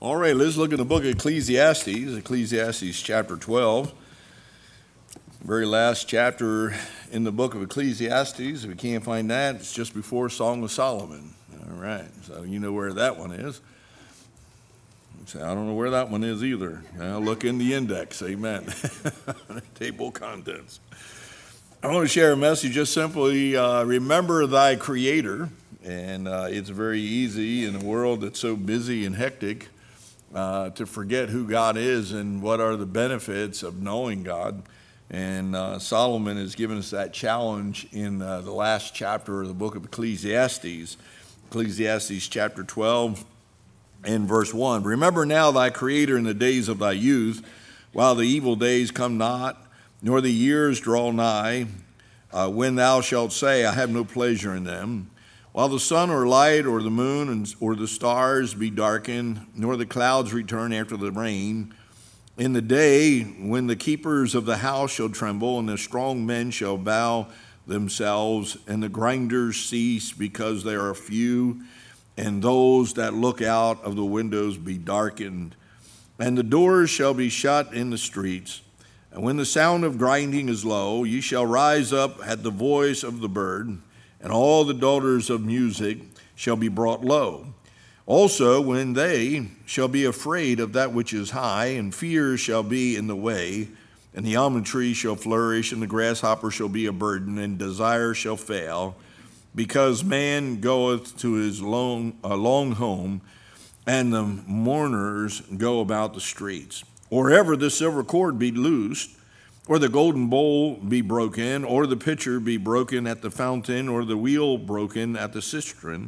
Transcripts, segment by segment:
All right, let's look at the book of Ecclesiastes chapter 12. Very last chapter in the book of Ecclesiastes. If you can't find that, it's just before Song of Solomon. All right, so you know where that one is. So I don't know where that one is either. I'll look in the index, amen. Table of contents. I want to share a message just simply, remember thy Creator. And it's very easy in a world that's so busy and hectic to forget who God is and what are the benefits of knowing God. And Solomon has given us that challenge in the last chapter of the book of Ecclesiastes chapter 12 and verse 1. Remember now thy Creator in the days of thy youth, while the evil days come not, nor the years draw nigh, when thou shalt say, I have no pleasure in them. While the sun or light or the moon or the stars be darkened, nor the clouds return after the rain, in the day when the keepers of the house shall tremble, and the strong men shall bow themselves, and the grinders cease because they are few, and those that look out of the windows be darkened, and the doors shall be shut in the streets. And when the sound of grinding is low, ye shall rise up at the voice of the bird, and all the daughters of music shall be brought low. Also, when they shall be afraid of that which is high, and fear shall be in the way, and the almond tree shall flourish, and the grasshopper shall be a burden, and desire shall fail, because man goeth to his long home, and the mourners go about the streets. Or ever the silver cord be loosed, or the golden bowl be broken, or the pitcher be broken at the fountain, or the wheel broken at the cistern,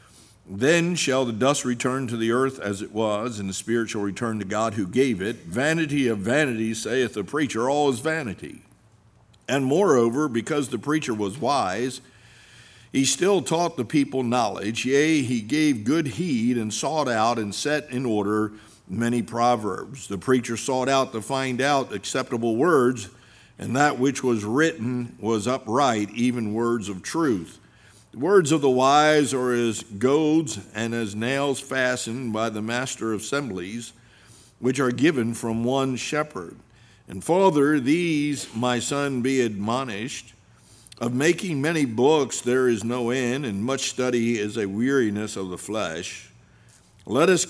then shall the dust return to the earth as it was, and the spirit shall return to God who gave it. Vanity of vanities, saith the preacher, all is vanity. And moreover, because the preacher was wise, he still taught the people knowledge. Yea, he gave good heed, and sought out and set in order many proverbs. The preacher sought out to find out acceptable words, and that which was written was upright, even words of truth. The words of the wise are as goads and as nails fastened by the master of assemblies, which are given from one shepherd. And further, these, my son, be admonished. Of making many books there is no end, and much study is a weariness of the flesh. Let us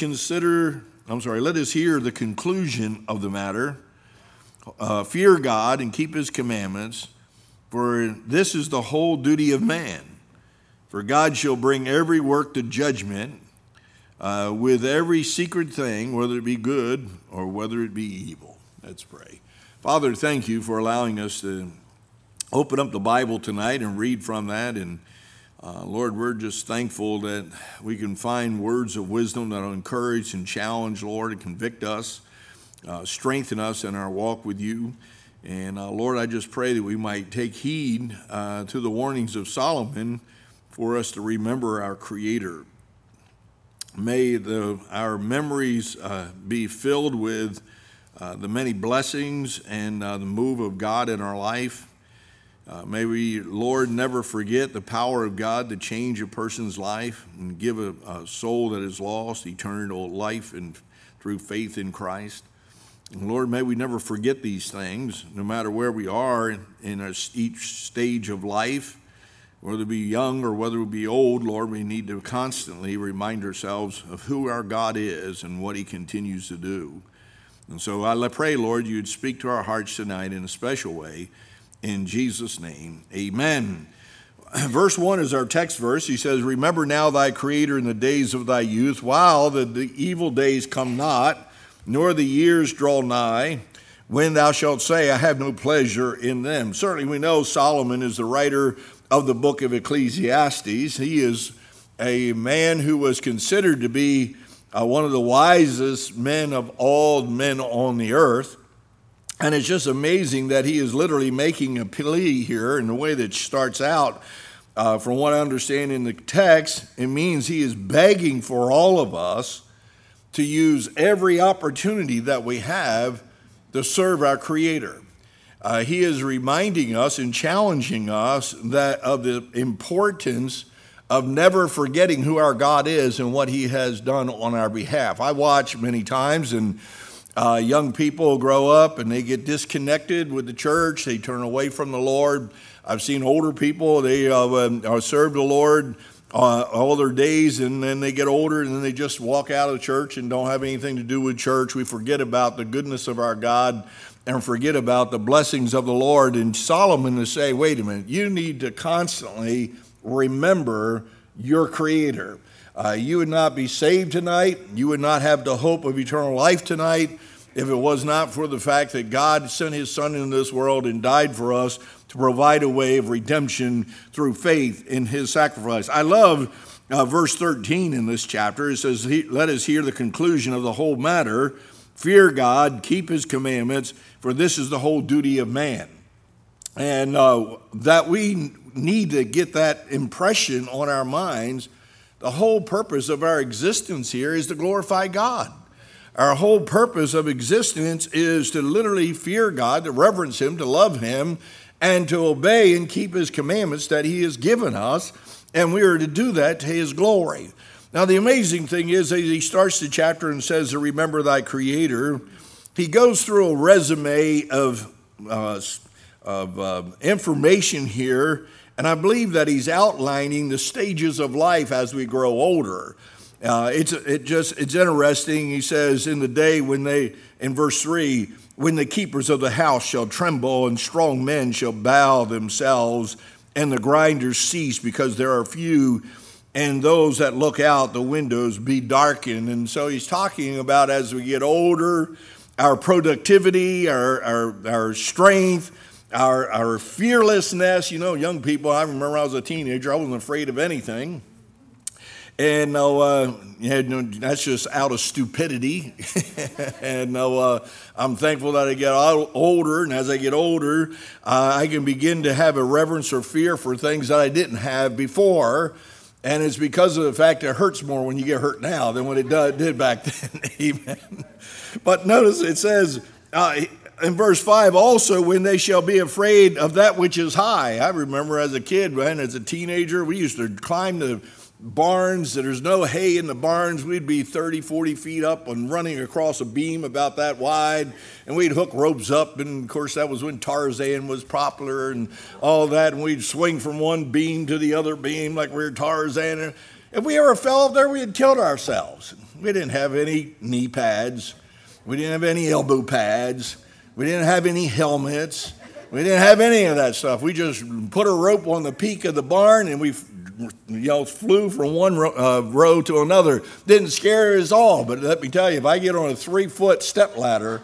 hear the conclusion of the matter. Fear God and keep his commandments, for this is the whole duty of man. For God shall bring every work to judgment with every secret thing, whether it be good or whether it be evil. Let's pray. Father, thank you for allowing us to open up the Bible tonight and read from that. And Lord, we're just thankful that we can find words of wisdom that will encourage and challenge, Lord, and convict us, strengthen us in our walk with you. And Lord, I just pray that we might take heed to the warnings of Solomon for us to remember our Creator. May our memories be filled with the many blessings and the move of God in our life. May we, Lord, never forget the power of God to change a person's life and give a soul that is lost eternal life and through faith in Christ. And Lord, may we never forget these things, no matter where we are in each stage of life, whether it be young or whether it be old. Lord, we need to constantly remind ourselves of who our God is and what he continues to do. And so I pray, Lord, you'd speak to our hearts tonight in a special way. In Jesus' name, amen. Verse 1 is our text verse. He says, remember now thy Creator in the days of thy youth, while the evil days come not, nor the years draw nigh, when thou shalt say, I have no pleasure in them. Certainly we know Solomon is the writer of the book of Ecclesiastes. He is a man who was considered to be one of the wisest men of all men on the earth. And it's just amazing that he is literally making a plea here in the way that it starts out. From what I understand in the text, it means he is begging for all of us to use every opportunity that we have to serve our Creator. He is reminding us and challenging us that of the importance of never forgetting who our God is and what he has done on our behalf. I watch many times, and young people grow up and they get disconnected with the church. They turn away from the Lord. I've seen older people, they serve the Lord all their days, and then they get older and then they just walk out of church and don't have anything to do with church. We forget about the goodness of our God and forget about the blessings of the Lord. And Solomon is saying, wait a minute, you need to constantly remember your Creator. You would not be saved tonight. You would not have the hope of eternal life tonight if it was not for the fact that God sent his Son into this world and died for us to provide a way of redemption through faith in his sacrifice. I love verse 13 in this chapter. It says, let us hear the conclusion of the whole matter. Fear God, keep his commandments, for this is the whole duty of man. And that we need to get that impression on our minds. The whole purpose of our existence here is to glorify God. Our whole purpose of existence is to literally fear God, to reverence him, to love him, and to obey and keep his commandments that he has given us. And we are to do that to his glory. Now, the amazing thing is that he starts the chapter and says to remember thy Creator. He goes through a resume of information here, and I believe that he's outlining the stages of life as we grow older. It's interesting. He says in the day when in verse 3, when the keepers of the house shall tremble and strong men shall bow themselves and the grinders cease because there are few, and those that look out the windows be darkened. And so he's talking about as we get older, our productivity, our strength, our fearlessness. You know, young people, I remember I was a teenager, I wasn't afraid of anything. And that's just out of stupidity. And I'm thankful that I get older, and as I get older, I can begin to have a reverence or fear for things that I didn't have before. And it's because of the fact that it hurts more when you get hurt now than what it did back then. Amen. But notice it says in verse 5, also when they shall be afraid of that which is high. I remember as a kid, as a teenager, we used to climb the barns. There's no hay in the barns. We'd be 30, 40 feet up and running across a beam about that wide, and we'd hook ropes up, and of course that was when Tarzan was popular and all that, and we'd swing from one beam to the other beam like we were Tarzan. If we ever fell up there, we had killed ourselves. We didn't have any knee pads. We didn't have any elbow pads. We didn't have any helmets. We didn't have any of that stuff. We just put a rope on the peak of the barn, and we flew from one row to another. Didn't scare us all, but let me tell you, if I get on a 3-foot step ladder,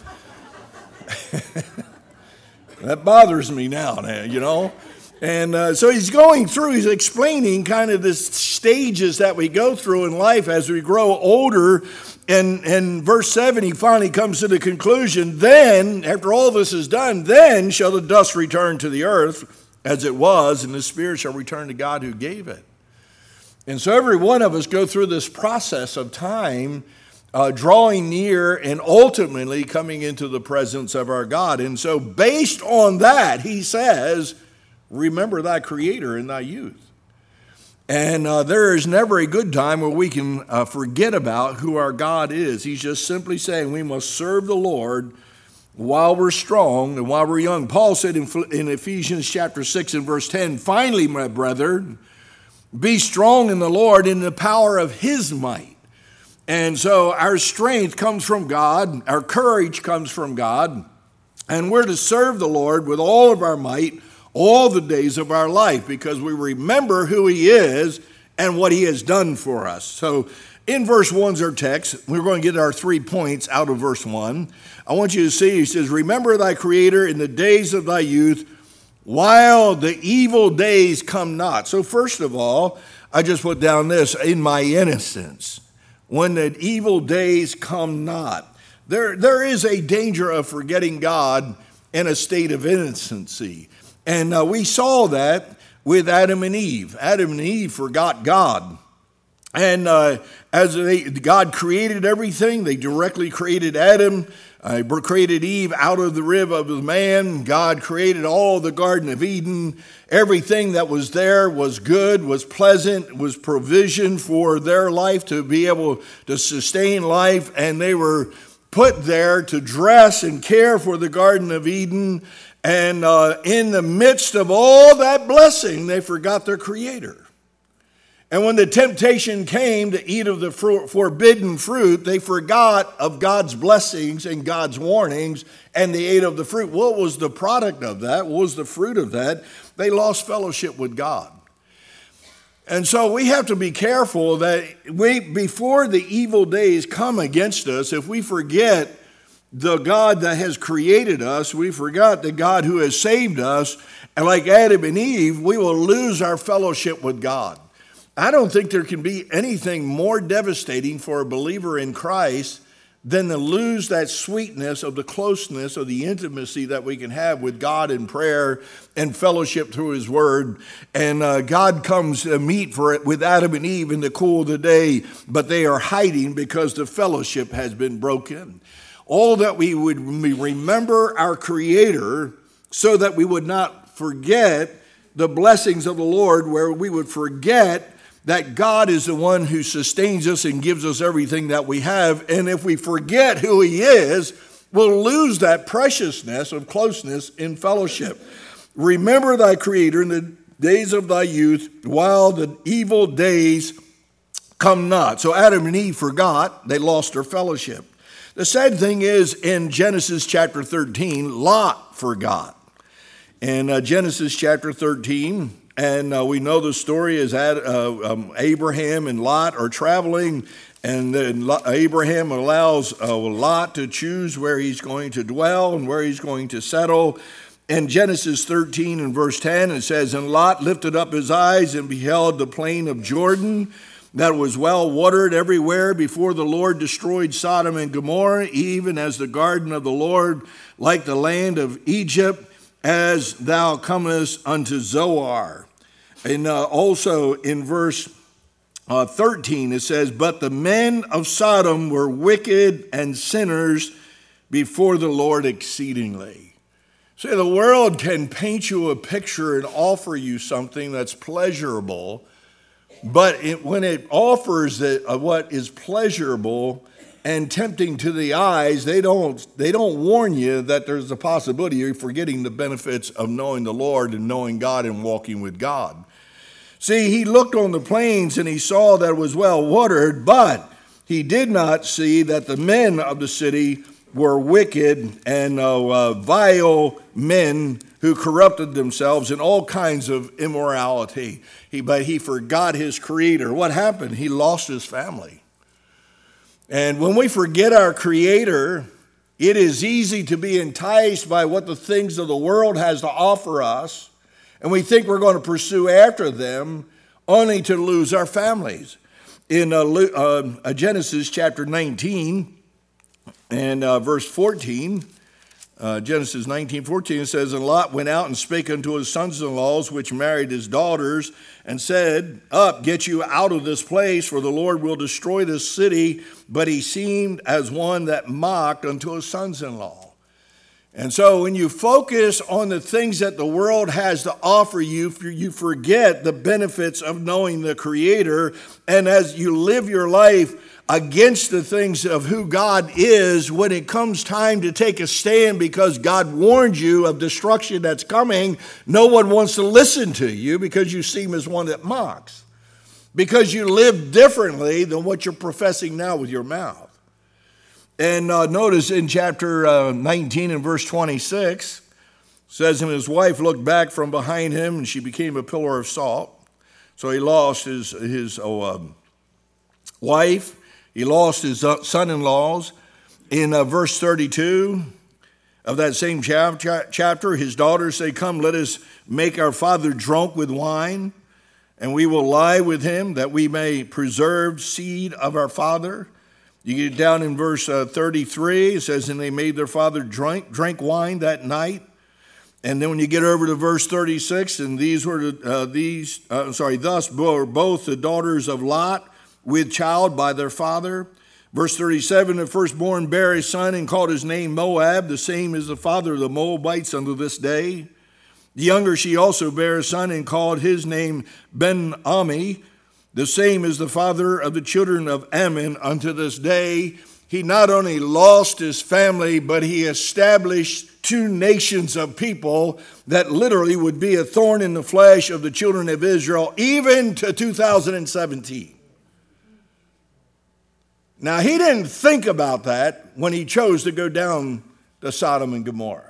that bothers me now, you know. And so he's going through, he's explaining kind of the stages that we go through in life as we grow older. And in verse 7, he finally comes to the conclusion, then, after all this is done, then shall the dust return to the earth as it was, and the spirit shall return to God who gave it. And so every one of us go through this process of time, drawing near and ultimately coming into the presence of our God. And so based on that, he says, remember thy Creator in thy youth. And there is never a good time where we can forget about who our God is. He's just simply saying we must serve the Lord while we're strong and while we're young. Paul said in Ephesians chapter 6 and verse 10, finally, my brethren, be strong in the Lord in the power of his might. And so our strength comes from God, our courage comes from God, and we're to serve the Lord with all of our might all the days of our life because we remember who he is and what he has done for us. So in verse 1's our text. We're going to get our 3 points out of verse 1. I want you to see, he says, remember thy Creator in the days of thy youth, while the evil days come not. So first of all, I just put down this, in my innocence, when the evil days come not. There is a danger of forgetting God in a state of innocency. And we saw that with Adam and Eve. Adam and Eve forgot God. And God created everything, they directly created Adam, created Eve out of the rib of the man. God created all the Garden of Eden. Everything that was there was good, was pleasant, was provision for their life to be able to sustain life. And they were put there to dress and care for the Garden of Eden. And in the midst of all that blessing, they forgot their Creator. And when the temptation came to eat of the forbidden fruit, they forgot of God's blessings and God's warnings, and they ate of the fruit. What was the product of that? What was the fruit of that? They lost fellowship with God. And so we have to be careful that before the evil days come against us, if we forget the God that has created us, we forgot the God who has saved us, and like Adam and Eve, we will lose our fellowship with God. I don't think there can be anything more devastating for a believer in Christ than to lose that sweetness of the closeness of the intimacy that we can have with God in prayer and fellowship through His Word. And God comes to meet for it with Adam and Eve in the cool of the day, but they are hiding because the fellowship has been broken. All that we would remember our Creator so that we would not forget the blessings of the Lord, where we would forget that God is the one who sustains us and gives us everything that we have. And if we forget who He is, we'll lose that preciousness of closeness in fellowship. Remember thy Creator in the days of thy youth, while the evil days come not. So Adam and Eve forgot. They lost their fellowship. The sad thing is, in Genesis chapter 13, Lot forgot. In Genesis chapter 13, and we know the story is that Abraham and Lot are traveling, and then Abraham allows Lot to choose where he's going to dwell and where he's going to settle. In Genesis 13 and verse 10, it says, and Lot lifted up his eyes and beheld the plain of Jordan, that was well watered everywhere before the Lord destroyed Sodom and Gomorrah, even as the garden of the Lord, like the land of Egypt, as thou comest unto Zoar. And also in verse 13 it says, but the men of Sodom were wicked and sinners before the Lord exceedingly. See, the world can paint you a picture and offer you something that's pleasurable, but when it offers what is pleasurable and tempting to the eyes, they don't warn you that there's a possibility you're forgetting the benefits of knowing the Lord and knowing God and walking with God. See, he looked on the plains and he saw that it was well watered, but he did not see that the men of the city were wicked and vile men who corrupted themselves in all kinds of immorality. But he forgot his Creator. What happened? He lost his family. And when we forget our Creator, it is easy to be enticed by what the things of the world has to offer us, and we think we're going to pursue after them, only to lose our families. In Genesis chapter 19 and verse 14, Genesis 19:14, it says, and Lot went out and spake unto his sons-in-laws, which married his daughters, and said, up, get you out of this place, for the Lord will destroy this city. But he seemed as one that mocked unto his sons-in-law. And so when you focus on the things that the world has to offer you, you forget the benefits of knowing the Creator. And as you live your life against the things of who God is, when it comes time to take a stand because God warned you of destruction that's coming, no one wants to listen to you because you seem as one that mocks. Because you live differently than what you're professing now with your mouth. And notice in chapter 19 and verse 26, says, and his wife looked back from behind him, and she became a pillar of salt. So he lost his wife. He lost his son-in-laws. In verse 32 of that same chapter, his daughters say, come, let us make our father drunk with wine, and we will lie with him, that we may preserve seed of our father. You get down in verse 33, it says, and they made their father drink wine that night. And then when you get over to verse 36, and thus were both the daughters of Lot with child by their father. Verse 37, the firstborn bare a son and called his name Moab. The same is the father of the Moabites unto this day. The younger she also bare a son and called his name Ben-Ami. The same is the father of the children of Ammon unto this day. He not only lost his family, but he established two nations of people that literally would be a thorn in the flesh of the children of Israel, even to 2017. Now, he didn't think about that when he chose to go down to Sodom and Gomorrah.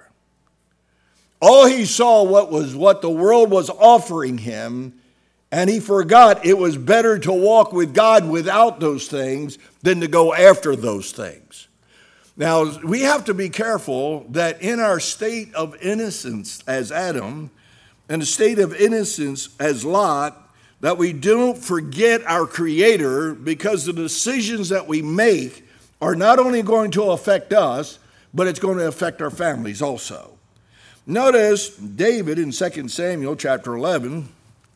All he saw was what the world was offering him, and he forgot it was better to walk with God without those things than to go after those things. Now, we have to be careful that in our state of innocence as Adam and the state of innocence as Lot, that we don't forget our Creator, because the decisions that we make are not only going to affect us, but it's going to affect our families also. Notice David in 2 Samuel chapter 11.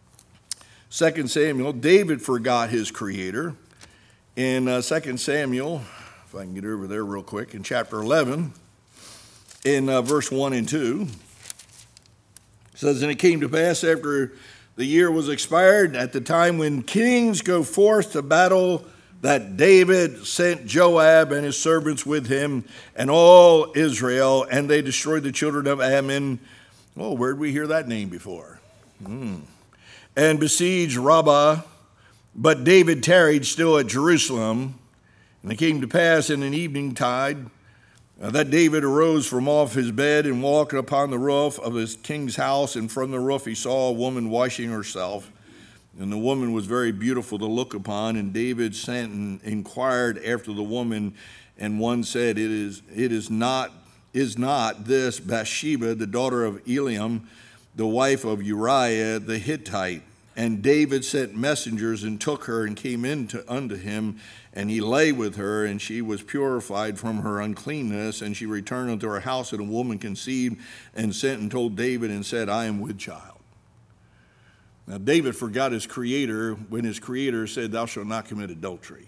2 Samuel, David forgot his Creator. In 2 Samuel, if I can get over there real quick, in chapter 11, in verse 1 and 2, it says, and it came to pass after the year was expired, at the time when kings go forth to battle, that David sent Joab and his servants with him and all Israel, and they destroyed the children of Ammon. Oh, where did we hear that name before? And besieged Rabbah, but David tarried still at Jerusalem. And it came to pass in an evening tide that David arose from off his bed and walked upon the roof of his king's house, and from the roof he saw a woman washing herself. And the woman was very beautiful to look upon, and David sent and inquired after the woman, and one said, is not this Bathsheba, the daughter of Eliam, the wife of Uriah the Hittite? And David sent messengers and took her and came in unto him, and he lay with her, and she was purified from her uncleanness, and she returned unto her house, and a woman conceived and sent and told David and said, I am with child. Now David forgot his Creator when his Creator said, thou shalt not commit adultery.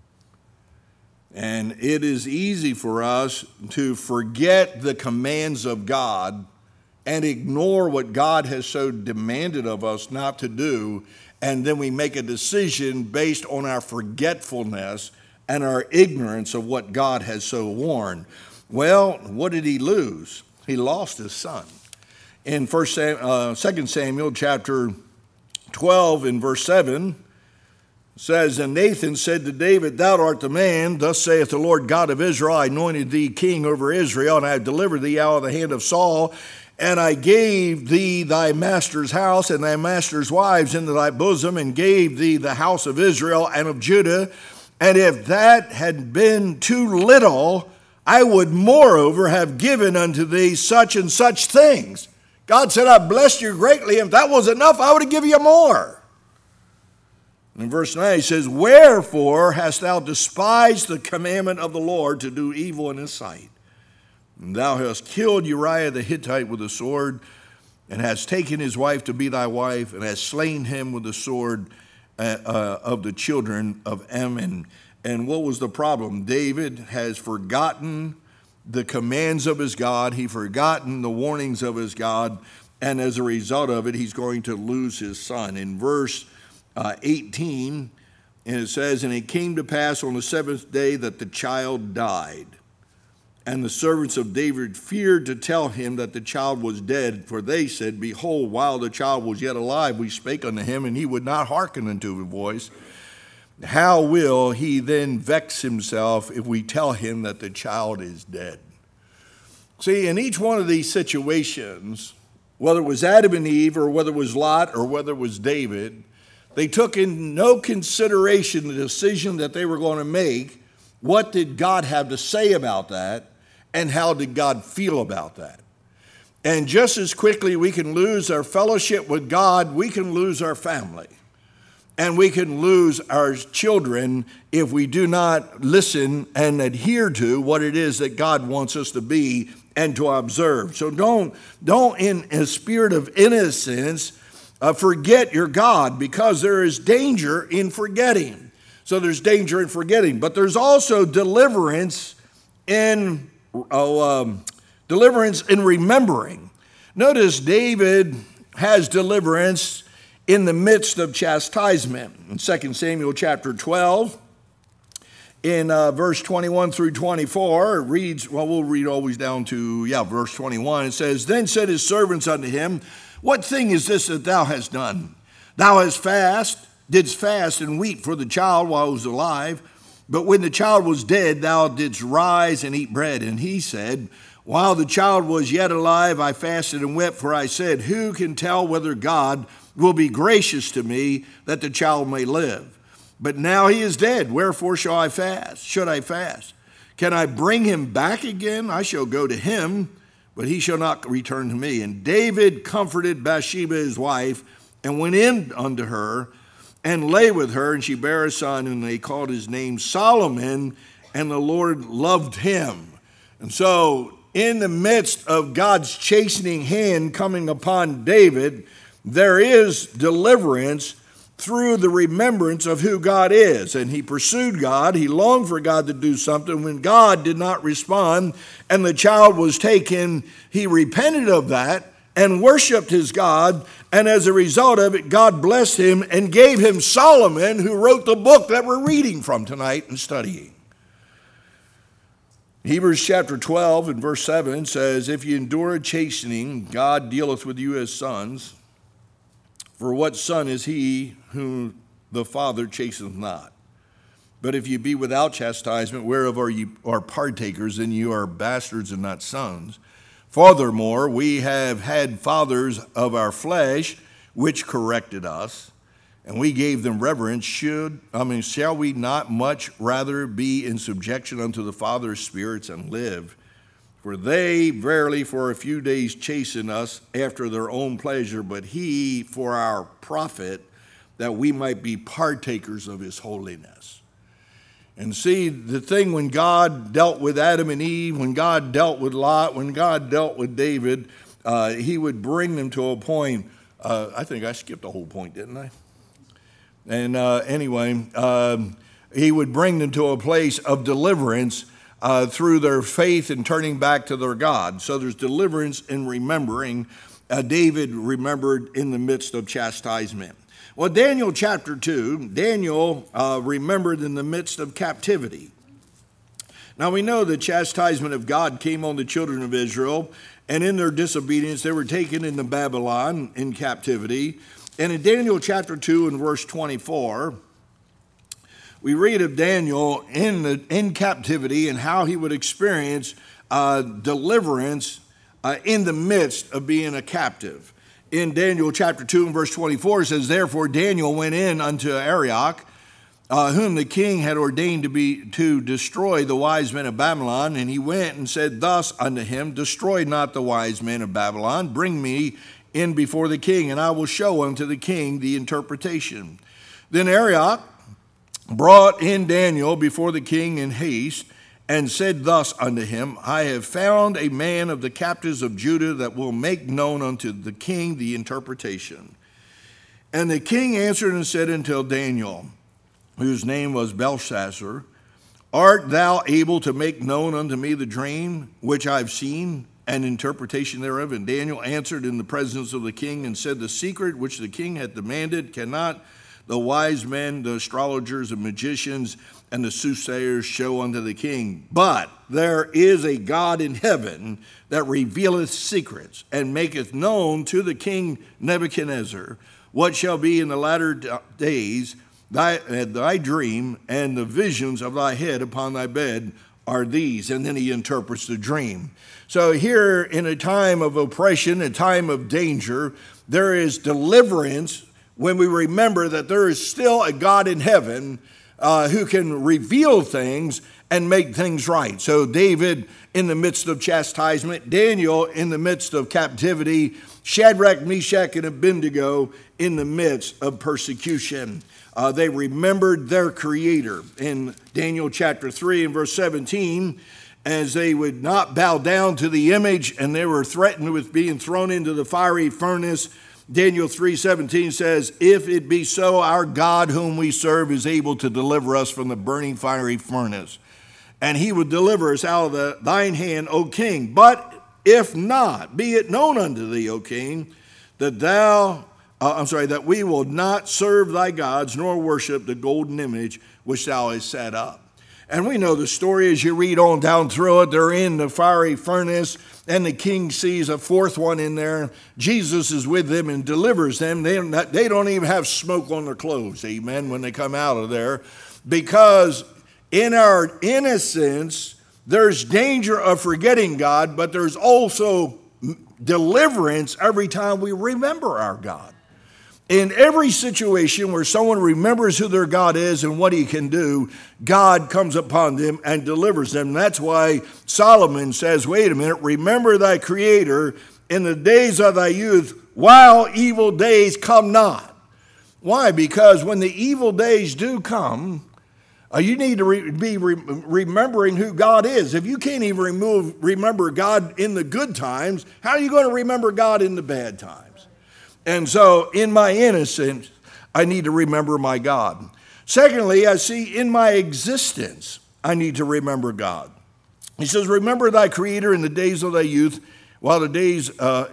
And it is easy for us to forget the commands of God and ignore what God has so demanded of us not to do, and then we make a decision based on our forgetfulness and our ignorance of what God has so warned. Well, what did he lose? He lost his son. In 2 Samuel chapter 12 in verse 7 says, and Nathan said to David, thou art the man, thus saith the Lord God of Israel, I anointed thee king over Israel, and I have delivered thee out of the hand of Saul, and I gave thee thy master's house and thy master's wives into thy bosom, and gave thee the house of Israel and of Judah. And if that had been too little, I would moreover have given unto thee such and such things. God said, I blessed you greatly. If that was enough, I would have given you more. And in verse 9 he says, wherefore hast thou despised the commandment of the Lord to do evil in his sight? And thou hast killed Uriah the Hittite with a sword, and hast taken his wife to be thy wife, and hast slain him with the sword of the children of Ammon. And what was the problem? David has forgotten the commands of his God. He forgotten the warnings of his God. And as a result of it, he's going to lose his son. In verse 18, and it says, and it came to pass on the seventh day that the child died. And the servants of David feared to tell him that the child was dead, for they said, behold, while the child was yet alive, we spake unto him, and he would not hearken unto the voice. How will he then vex himself if we tell him that the child is dead? See, in each one of these situations, whether it was Adam and Eve, or whether it was Lot, or whether it was David, they took in no consideration the decision that they were going to make. What did God have to say about that? And how did God feel about that? And just as quickly we can lose our fellowship with God, we can lose our family. And we can lose our children if we do not listen and adhere to what it is that God wants us to be and to observe. So don't in a spirit of innocence, forget your God, because there is danger in forgetting. So there's danger in forgetting, but there's also deliverance in remembering. Notice David has deliverance in the midst of chastisement. In 2 Samuel chapter 12, in verse 21 through 24, it reads, well, we'll read always down to, verse 21. It says, Then said his servants unto him, What thing is this that thou hast done? Thou didst fast and weep for the child while it was alive, but when the child was dead, thou didst rise and eat bread. And he said, While the child was yet alive, I fasted and wept, for I said, Who can tell whether God will be gracious to me that the child may live? But now he is dead, wherefore should I fast? Can I bring him back again? I shall go to him, but he shall not return to me. And David comforted Bathsheba his wife, and went in unto her, and lay with her, and she bare a son, and they called his name Solomon, and the Lord loved him. And so, in the midst of God's chastening hand coming upon David, there is deliverance through the remembrance of who God is. And he pursued God. He longed for God to do something. When God did not respond and the child was taken, he repented of that and worshiped his God. And as a result of it, God blessed him and gave him Solomon, who wrote the book that we're reading from tonight and studying. Hebrews chapter 12 and verse 7 says, If ye endure a chastening, God dealeth with you as sons. For what son is he whom the Father chasteneth not? But if ye be without chastisement, whereof are partakers, then you are bastards and not sons. Furthermore, we have had fathers of our flesh, which corrected us, and we gave them reverence. Shall we not much rather be in subjection unto the Father's spirits and live? For they verily for a few days chasten us after their own pleasure, but he for our profit, that we might be partakers of his holiness. And see, the thing when God dealt with Adam and Eve, when God dealt with Lot, when God dealt with David, he would bring them to a point. I think I skipped a whole point, didn't I? And anyway, he would bring them to a place of deliverance through their faith and turning back to their God. So there's deliverance in remembering. David remembered in the midst of chastisement. Well, Daniel chapter 2, Daniel remembered in the midst of captivity. Now we know the chastisement of God came on the children of Israel, and in their disobedience they were taken into Babylon in captivity. And in Daniel chapter 2 and verse 24, we read of Daniel in captivity and how he would experience deliverance in the midst of being a captive. In Daniel chapter 2 and verse 24, it says, Therefore Daniel went in unto Arioch, whom the king had ordained to destroy the wise men of Babylon. And he went and said thus unto him, Destroy not the wise men of Babylon, bring me in before the king, and I will show unto the king the interpretation. Then Arioch brought in Daniel before the king in haste, and said thus unto him, I have found a man of the captives of Judah that will make known unto the king the interpretation. And the king answered and said unto Daniel, whose name was Belshazzar, Art thou able to make known unto me the dream which I have seen, and interpretation thereof? And Daniel answered in the presence of the king and said, The secret which the king hath demanded cannot the wise men, the astrologers, and magicians, and the soothsayers show unto the king. But there is a God in heaven that revealeth secrets, and maketh known to the king Nebuchadnezzar what shall be in the latter days. Thy dream and the visions of thy head upon thy bed are these. And then he interprets the dream. So here, in a time of oppression, a time of danger, there is deliverance when we remember that there is still a God in heaven who can reveal things and make things right. So David in the midst of chastisement, Daniel in the midst of captivity, Shadrach, Meshach, and Abednego in the midst of persecution. They remembered their Creator. In Daniel chapter 3 and verse 17, as they would not bow down to the image and they were threatened with being thrown into the fiery furnace, Daniel 3:17 says, if it be so, our God whom we serve is able to deliver us from the burning fiery furnace, and he will deliver us out of thine hand, O king. But if not, be it known unto thee, O king, that that we will not serve thy gods, nor worship the golden image which thou hast set up. And we know the story as you read on down through it. They're in the fiery furnace, and the king sees a fourth one in there. Jesus is with them and delivers them. They don't even have smoke on their clothes, amen, when they come out of there. Because in our innocence, there's danger of forgetting God, but there's also deliverance every time we remember our God. In every situation where someone remembers who their God is and what he can do, God comes upon them and delivers them. And that's why Solomon says, wait a minute, remember thy Creator in the days of thy youth while evil days come not. Why? Because when the evil days do come, you need to be remembering who God is. If you can't even remember God in the good times, how are you going to remember God in the bad times? And so in my innocence, I need to remember my God. Secondly, I see in my existence, I need to remember God. He says, remember thy Creator in the days of thy youth, while the days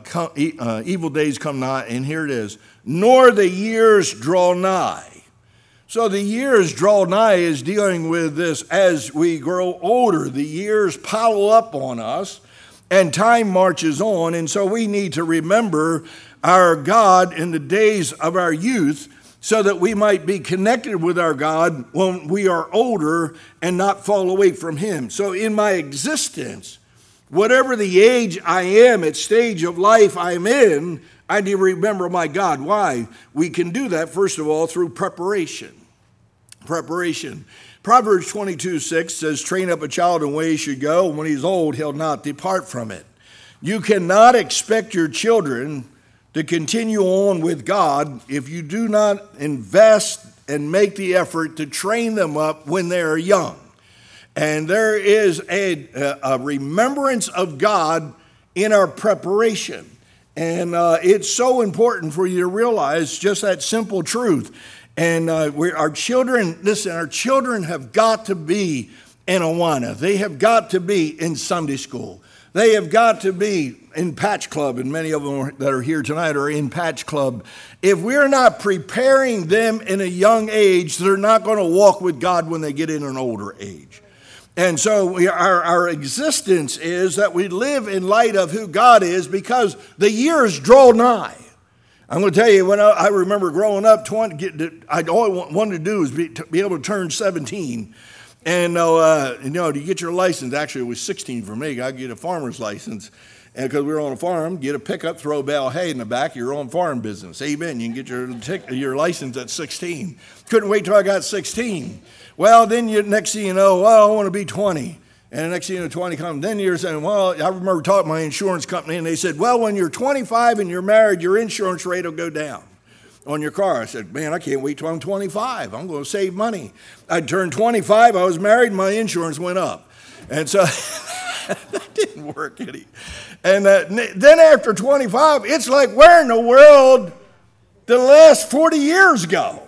evil days come not. And here it is, nor the years draw nigh. So the years draw nigh is dealing with this as we grow older. The years pile up on us and time marches on. And so we need to remember our God in the days of our youth so that we might be connected with our God when we are older and not fall away from him. So in my existence, whatever the age I am, at stage of life I'm in, I need to remember my God. Why? We can do that, first of all, through preparation. Preparation. Proverbs 22:6 says, train up a child in the way he should go, and when he's old, he'll not depart from it. You cannot expect your children to continue on with God if you do not invest and make the effort to train them up when they are young. And there is a remembrance of God in our preparation. And it's so important for you to realize just that simple truth. And our children, listen, our children have got to be in Awana. They have got to be in Sunday school. They have got to be in Patch Club, and many of them that are here tonight are in Patch Club. If we're not preparing them in a young age, they're not going to walk with God when they get in an older age. And so our existence is that we live in light of who God is because the years draw nigh. I'm going to tell you, when I remember growing up, all I wanted to do was be able to turn 17. And, to get your license, actually it was 16 for me. I get a farmer's license. And because we were on a farm, get a pickup, throw a bale of hay in the back, your own farm business. Amen. You can get your license at 16. Couldn't wait till I got 16. Well, then next thing you know, I want to be 20. And the next thing you know, 20 comes. Then you're saying, well, I remember talking to my insurance company, and they said, well, when you're 25 and you're married, your insurance rate will go down on your car. I said, man, I can't wait till I'm 25. I'm going to save money. I turned 25, I was married, my insurance went up. And so that didn't work any. And then after 25, it's like, where in the world did the last 40 years go?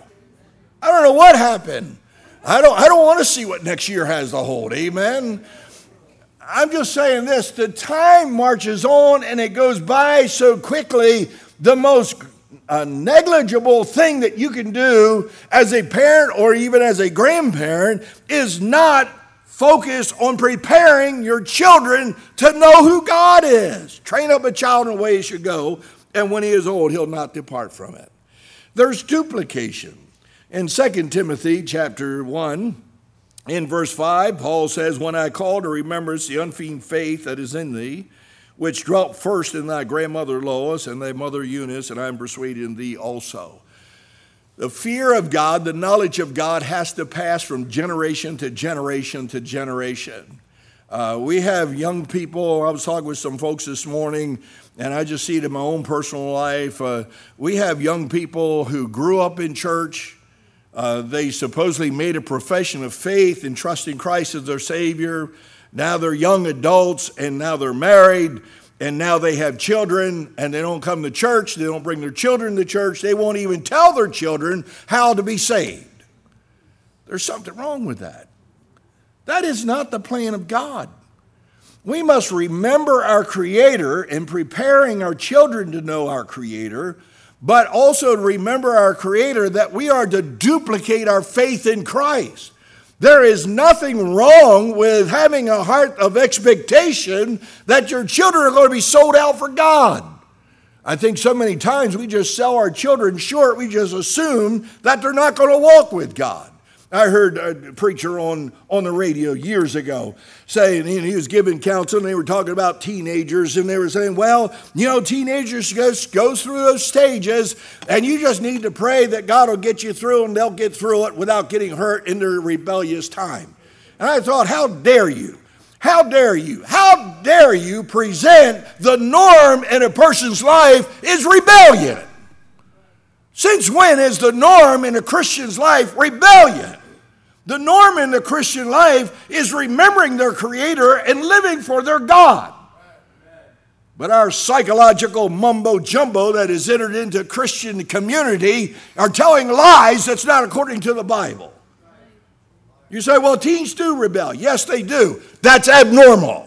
I don't know what happened. I don't want to see what next year has to hold. Amen. I'm just saying this, the time marches on and it goes by so quickly. The most negligible thing that you can do as a parent or even as a grandparent is not focus on preparing your children to know who God is. Train up a child in the way he should go, and when he is old, he'll not depart from it. There's duplication. In 2 Timothy chapter 1, in verse 5, Paul says, when I call to remembrance the unfeigned faith that is in thee, which dwelt first in thy grandmother Lois and thy mother Eunice, and I am persuaded in thee also. The fear of God, the knowledge of God has to pass from generation to generation to generation. We have young people. I was talking with some folks this morning, and I just see it in my own personal life. We have young people who grew up in church. They supposedly made a profession of faith in trusting Christ as their Savior. Now they're young adults, and now they're married, And now they have children, and they don't come to church. They don't bring their children to church. They won't even tell their children how to be saved. There's something wrong with that. That is not the plan of God. We must remember our Creator in preparing our children to know our Creator, but also to remember our Creator that we are to duplicate our faith in Christ. There is nothing wrong with having a heart of expectation that your children are going to be sold out for God. I think so many times we just sell our children short. We just assume that they're not going to walk with God. I heard a preacher on the radio years ago saying, he was giving counsel, and they were talking about teenagers, and they were saying, well, teenagers go through those stages, and you just need to pray that God will get you through, and they'll get through it without getting hurt in their rebellious time. And I thought, how dare you? How dare you? How dare you present the norm in a person's life is rebellion? Since when is the norm in a Christian's life rebellion? The norm in the Christian life is remembering their Creator and living for their God. But our psychological mumbo-jumbo that has entered into Christian community are telling lies that's not according to the Bible. You say, well, teens do rebel. Yes, they do. That's abnormal.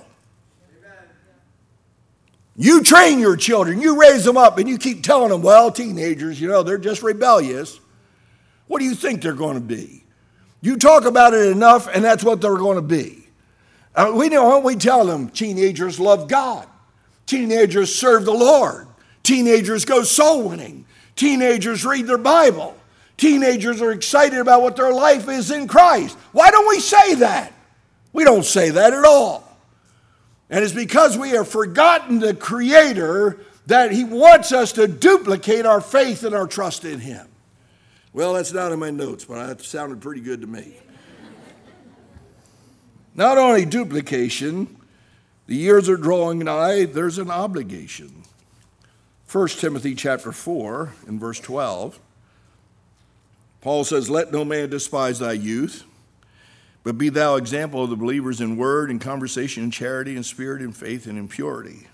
You train your children, you raise them up, and you keep telling them, well, teenagers, they're just rebellious. What do you think they're going to be? You talk about it enough, and that's what they're going to be. We tell them teenagers love God. Teenagers serve the Lord. Teenagers go soul winning. Teenagers read their Bible. Teenagers are excited about what their life is in Christ. Why don't we say that? We don't say that at all. And it's because we have forgotten the Creator that He wants us to duplicate our faith and our trust in Him. Well, that's not in my notes, but that sounded pretty good to me. Not only duplication, the years are drawing nigh, there's an obligation. 1 Timothy chapter 4 and verse 12, Paul says, let no man despise thy youth, but be thou example of the believers in word and conversation and charity and spirit and faith and in purity.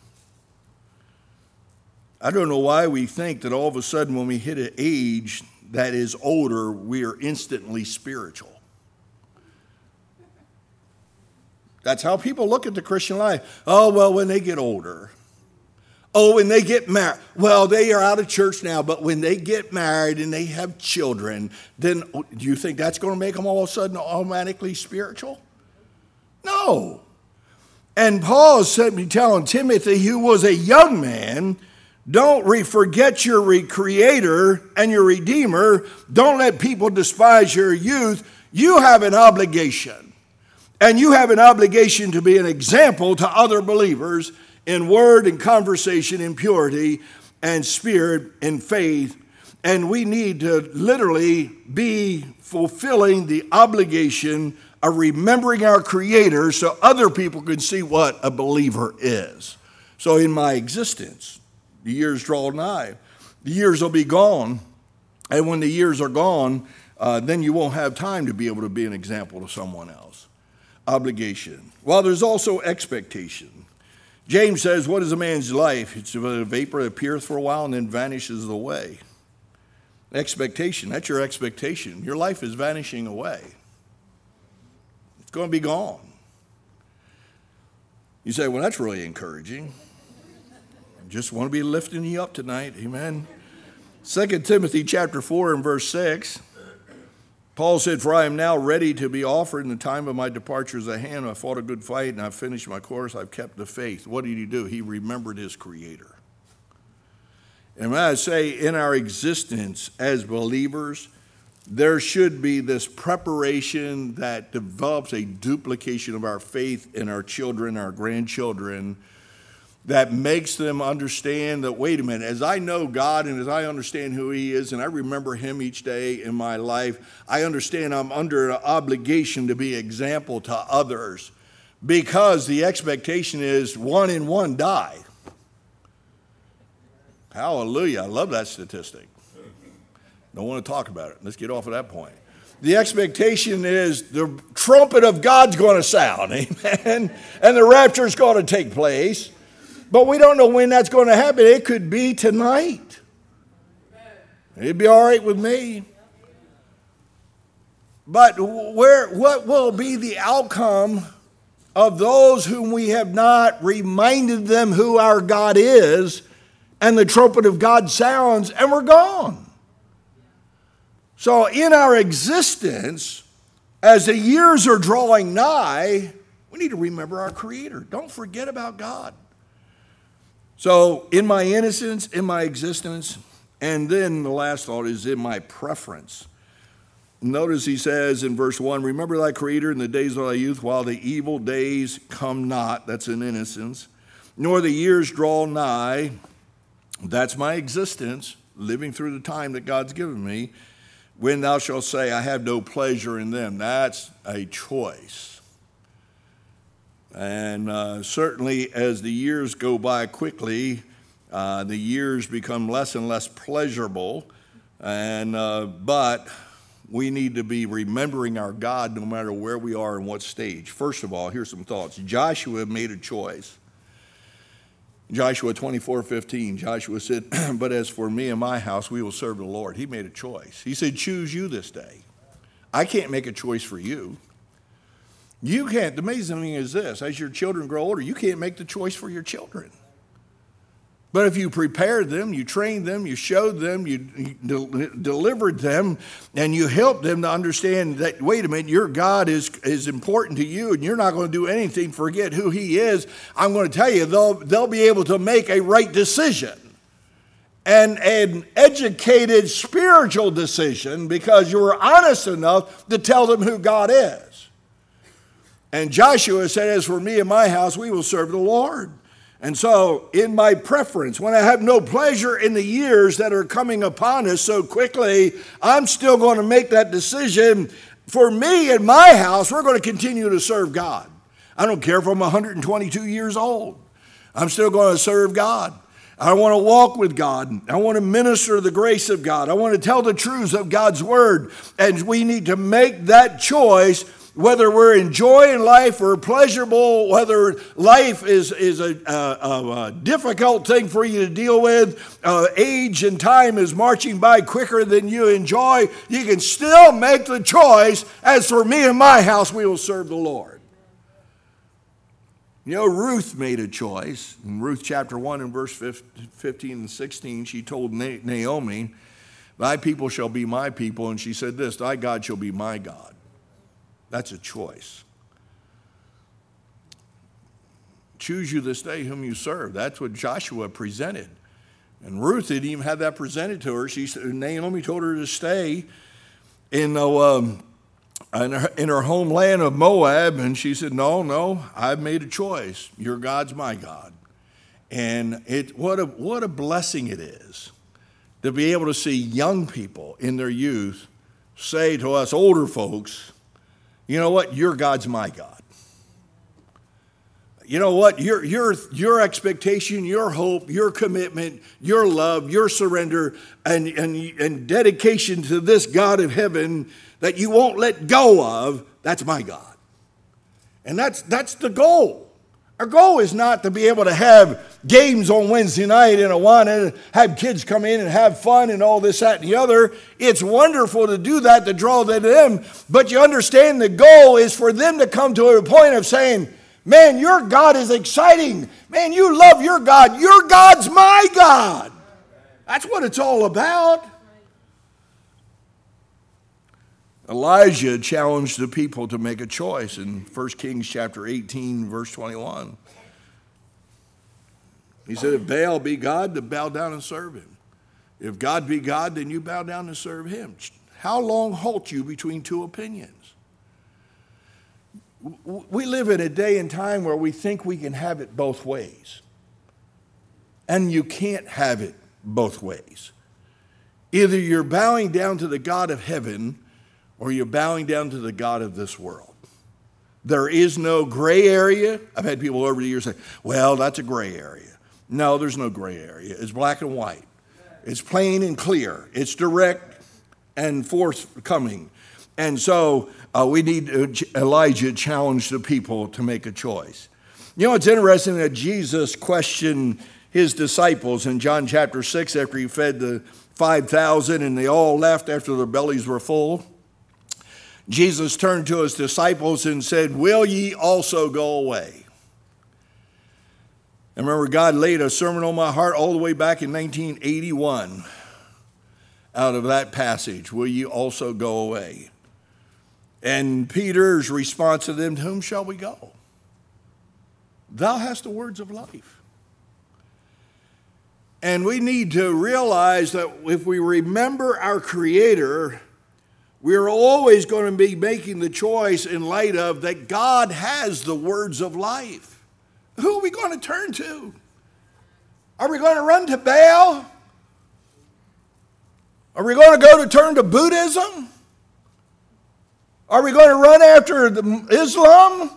I don't know why we think that all of a sudden when we hit an age that is older, we are instantly spiritual. That's how people look at the Christian life. Oh, well, when they get older. Oh, when they get married. Well, they are out of church now, but when they get married and they have children, then do you think that's going to make them all of a sudden automatically spiritual? No. And Paul is telling Timothy, who was a young man, don't forget your Creator and your Redeemer. Don't let people despise your youth. You have an obligation. And you have an obligation to be an example to other believers in word and conversation, in purity and spirit and faith. And we need to literally be fulfilling the obligation of remembering our Creator so other people can see what a believer is. So in my existence, the years draw nigh. The years will be gone. And when the years are gone, then you won't have time to be able to be an example to someone else. Obligation. Well, there's also expectation. James says, what is a man's life? It's a vapor that appeareth for a while and then vanishes away. Expectation, that's your expectation. Your life is vanishing away. It's going to be gone. You say, well, that's really encouraging. Just want to be lifting you up tonight. Amen. 2 Timothy chapter 4 and verse 6. Paul said, for I am now ready to be offered, and the time of my departure is at hand. I fought a good fight, and I've finished my course. I've kept the faith. What did he do? He remembered his Creator. And when I say in our existence as believers, there should be this preparation that develops a duplication of our faith in our children, our grandchildren, that makes them understand that, wait a minute, as I know God and as I understand who He is and I remember Him each day in my life, I understand I'm under an obligation to be an example to others because the expectation is 1 and 1 die. Hallelujah. I love that statistic. Don't want to talk about it. Let's get off of that point. The expectation is the trumpet of God's going to sound, amen, and the rapture is going to take place. But we don't know when that's going to happen. It could be tonight. It'd be all right with me. But what will be the outcome of those whom we have not reminded them who our God is, and the trumpet of God sounds, and we're gone? So in our existence, as the years are drawing nigh, we need to remember our Creator. Don't forget about God. So in my innocence, in my existence, and then the last thought is in my preference. Notice he says in verse 1, remember thy Creator in the days of thy youth, while the evil days come not, that's in innocence, nor the years draw nigh, that's my existence, living through the time that God's given me, when thou shalt say, I have no pleasure in them. That's a choice. And certainly as the years go by quickly, the years become less and less pleasurable, and but we need to be remembering our God no matter where we are and what stage. First of all, here's some thoughts. Joshua made a choice. Joshua 24:15, Joshua said, but as for me and my house, we will serve the Lord. He made a choice. He said, choose you this day. I can't make a choice for you. You can't. The amazing thing is this, as your children grow older, you can't make the choice for your children. But if you prepared them, you trained them, you showed them, you delivered them, and you helped them to understand that, wait a minute, your God is important to you, and you're not going to do anything to forget who He is, I'm going to tell you, they'll be able to make a right decision. And an educated spiritual decision, because you were honest enough to tell them who God is. And Joshua said, as for me and my house, we will serve the Lord. And so, in my preference, when I have no pleasure in the years that are coming upon us so quickly, I'm still going to make that decision. For me and my house, we're going to continue to serve God. I don't care if I'm 122 years old. I'm still going to serve God. I want to walk with God. I want to minister the grace of God. I want to tell the truths of God's word. And we need to make that choice, whether we're enjoying life or pleasurable, whether life is a difficult thing for you to deal with, age and time is marching by quicker than you enjoy, you can still make the choice, as for me and my house, we will serve the Lord. You know, Ruth made a choice. In Ruth chapter 1 and verse 15 and 16, she told Naomi, thy people shall be my people, and she said this, thy God shall be my God. That's a choice. Choose you this day whom you serve. That's what Joshua presented. And Ruth didn't even have that presented to her. Naomi told her to stay in her homeland of Moab. And she said, no, I've made a choice. Your God's my God. And what a blessing it is to be able to see young people in their youth say to us older folks, you know what? Your God's my God. You know what? Your expectation, your hope, your commitment, your love, your surrender, and dedication to this God of heaven that you won't let go of, that's my God. And that's the goal. Our goal is not to be able to have games on Wednesday night in Awana and have kids come in and have fun and all this, that, and the other. It's wonderful to do that, to draw them in. But you understand the goal is for them to come to a point of saying, man, your God is exciting. Man, you love your God. Your God's my God. That's what it's all about. Elijah challenged the people to make a choice in 1 Kings chapter 18, verse 21. He said, if Baal be God, then bow down and serve him. If God be God, then you bow down and serve him. How long halt you between two opinions? We live in a day and time where we think we can have it both ways. And you can't have it both ways. Either you're bowing down to the God of heaven, or you're bowing down to the God of this world. There is no gray area. I've had people over the years say, well, that's a gray area. No, there's no gray area. It's black and white. It's plain and clear. It's direct and forthcoming. And so we need Elijah challenge the people to make a choice. You know, it's interesting that Jesus questioned his disciples in John chapter 6 after he fed the 5,000 and they all left after their bellies were full. Jesus turned to his disciples and said, "Will ye also go away?" I remember God laid a sermon on my heart all the way back in 1981 out of that passage, "Will ye also go away?" And Peter's response to them, "To whom shall we go? Thou hast the words of life." And we need to realize that if we remember our Creator, we're always going to be making the choice in light of that God has the words of life. Who are we going to turn to? Are we going to run to Baal? Are we going to turn to Buddhism? Are we going to run after Islam?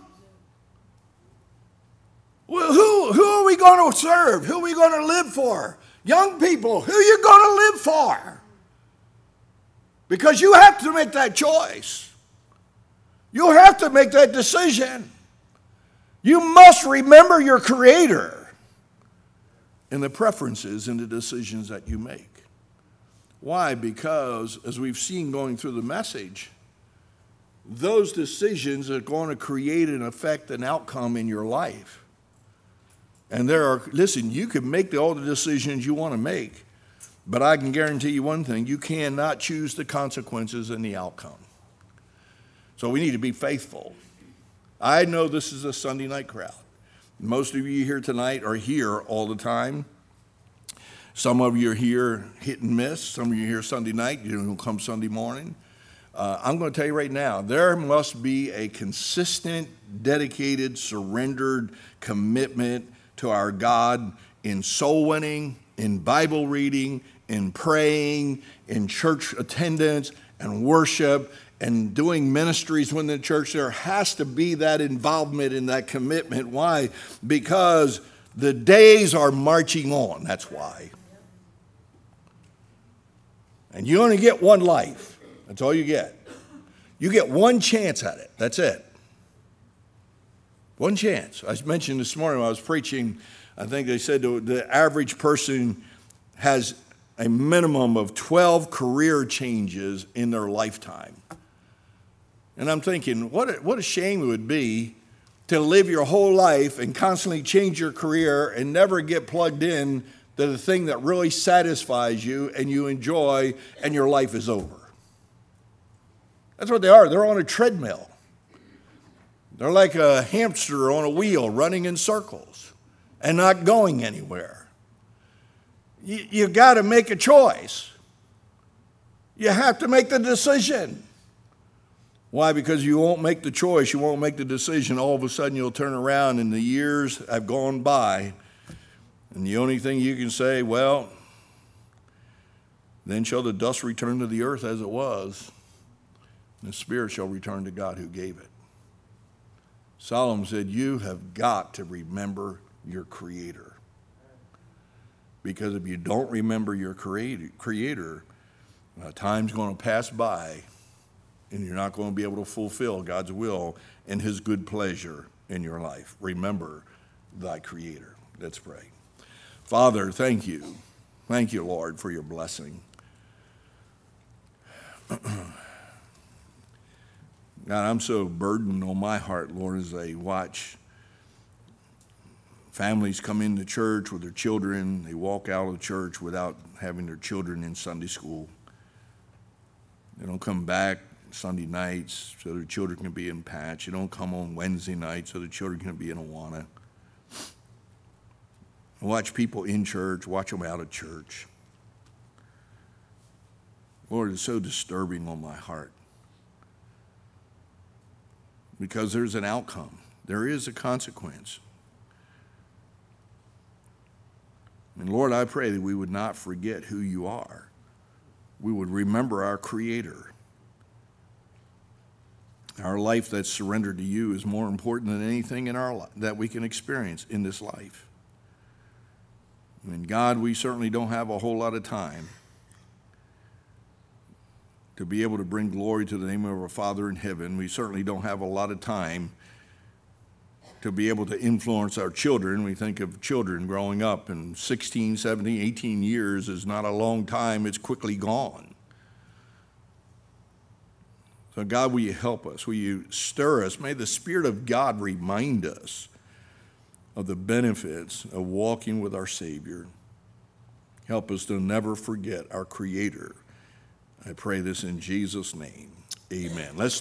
Who are we going to serve? Who are we going to live for? Young people, who are you going to live for? Because you have to make that choice. You have to make that decision. You must remember your Creator in the preferences and the decisions that you make. Why? Because, as we've seen going through the message, those decisions are going to create an effect, an outcome in your life. And listen, you can make all the decisions you want to make, but I can guarantee you one thing: you cannot choose the consequences and the outcome. So we need to be faithful. I know this is a Sunday night crowd. Most of you here tonight are here all the time. Some of you are here hit and miss. Some of you are here Sunday night. You don't come Sunday morning. I'm going to tell you right now, there must be a consistent, dedicated, surrendered commitment to our God in soul winning, in Bible reading, in praying, in church attendance and worship, and doing ministries within the church. There has to be that involvement and that commitment. Why? Because the days are marching on. That's why. And you only get one life. That's all you get. You get one chance at it. That's it. One chance. I mentioned this morning when I was preaching, I think they said the average person has a minimum of 12 career changes in their lifetime. And I'm thinking, what a shame it would be to live your whole life and constantly change your career and never get plugged in to the thing that really satisfies you and you enjoy, and your life is over. That's what they are. They're on a treadmill. They're like a hamster on a wheel running in circles and not going anywhere. You've got to make a choice. You have to make the decision. Why? Because you won't make the choice, you won't make the decision. All of a sudden you'll turn around and the years have gone by, and the only thing you can say, well, then shall the dust return to the earth as it was, and the spirit shall return to God who gave it. Solomon said, you have got to remember your Creator. Because if you don't remember your Creator, time's going to pass by, and you're not going to be able to fulfill God's will and His good pleasure in your life. Remember thy Creator. Let's pray. Father, thank you. Thank you, Lord, for your blessing. God, I'm so burdened on my heart, Lord, as I watch families come into church with their children. They walk out of church without having their children in Sunday school. They don't come back Sunday nights so their children can be in Patch. They don't come on Wednesday nights so their children can be in Awana. I watch people in church, watch them out of church. Lord, it's so disturbing on my heart. Because there's an outcome. There is a consequence. And Lord, I pray that we would not forget who you are. We would remember our Creator. Our life that's surrendered to you is more important than anything in our life that we can experience in this life. And God, we certainly don't have a whole lot of time to be able to bring glory to the name of our Father in heaven. We certainly don't have a lot of time to be able to influence our children. We think of children growing up, and 16, 17, 18 years is not a long time. It's quickly gone. So God, will you help us? Will you stir us? May the Spirit of God remind us of the benefits of walking with our Savior. Help us to never forget our Creator. I pray this in Jesus' name. Amen. Let's